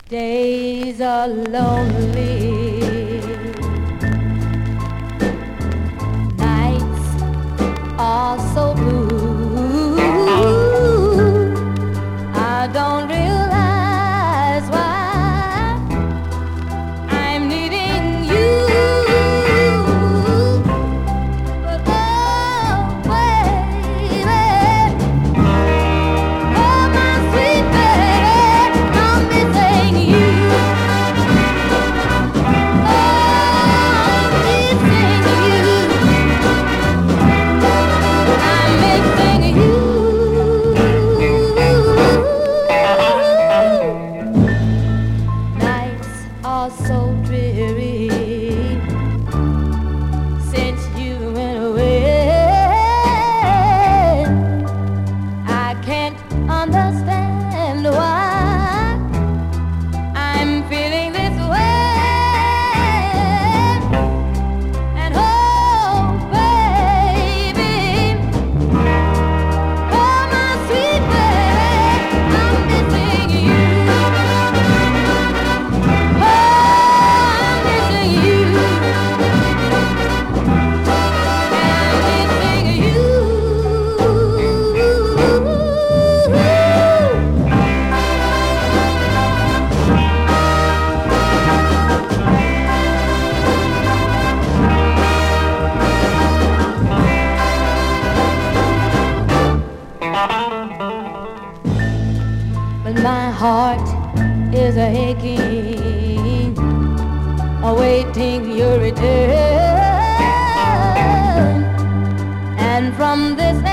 Days are lonely, nights are so blue. I don't realize why I'm needing you. But oh, baby, oh, my sweet baby, I'm missing you. Oh, I'm missing you. Nights are so dreary since you went away. I can't understand why I'm feeling this way. And oh, baby, oh, my sweet baby, I'm missing you. Oh, I'm missing you. I'm missing you. But my heart is aching, awaiting your return. And from this